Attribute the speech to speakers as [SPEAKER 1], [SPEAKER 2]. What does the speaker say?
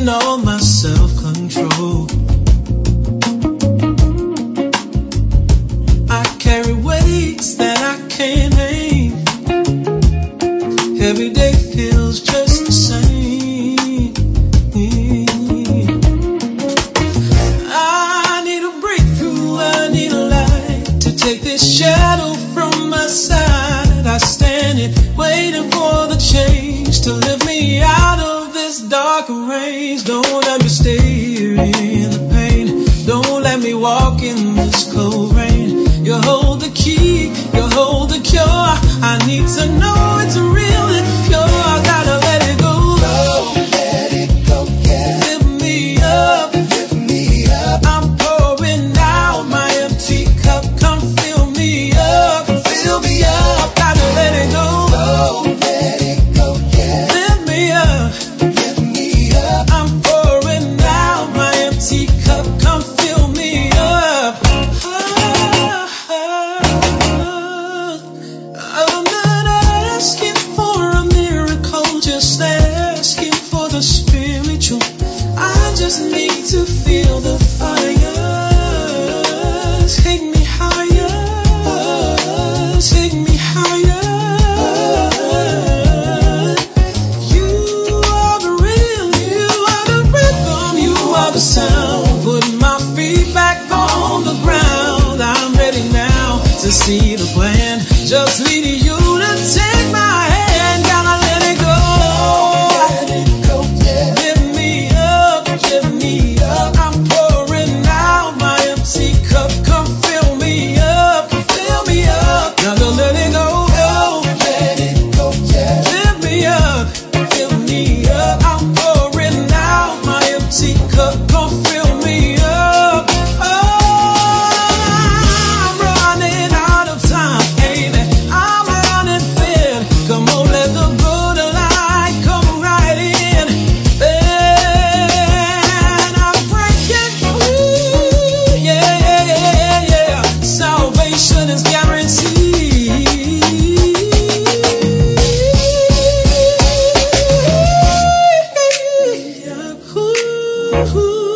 [SPEAKER 1] all my self-control. I carry weights that I can't name. Every day feels just the same. I need a breakthrough, I need a light to take this shadow from my side. I stand it, waiting for the change to lift me out of this dark rain. Don't let me stay here in the pain. Don't let me walk in this cold rain. You hold the key, you hold the cure. I need to know it's real and pure. I gotta let it go.
[SPEAKER 2] Don't let it go, yeah.
[SPEAKER 1] Lift me up,
[SPEAKER 2] Lift me up,
[SPEAKER 1] I'm pouring out my empty cup. Come fill me up,
[SPEAKER 2] fill me up.
[SPEAKER 1] gotta let it go.
[SPEAKER 2] Don't let it go, yeah.
[SPEAKER 1] Lift me up,
[SPEAKER 2] Lift me up,
[SPEAKER 1] I'm pouring out my empty cup. Come fill me up. I'm not asking for a miracle, just asking for the spiritual. I just need to feel the fire. Take me higher, take me higher. You are the real, you are the rhythm, you are the sound. Put my feet back on the ground. I'm ready now to see the plan. Just needing you to take my hand. Gotta let it go.
[SPEAKER 2] let it go, yeah.
[SPEAKER 1] Lift me up, lift me up. I'm pouring out my empty cup. Come fill me up, fill me up. Gotta let it go.
[SPEAKER 2] Let it go, yeah.
[SPEAKER 1] Lift me up, fill me up. I'm pouring out my empty cup. Come fill me up. I'm running out of time, baby. I'm running thin. Come on, let the good light come right in. And I'm breaking free. Yeah. Salvation is guaranteed. Ooh.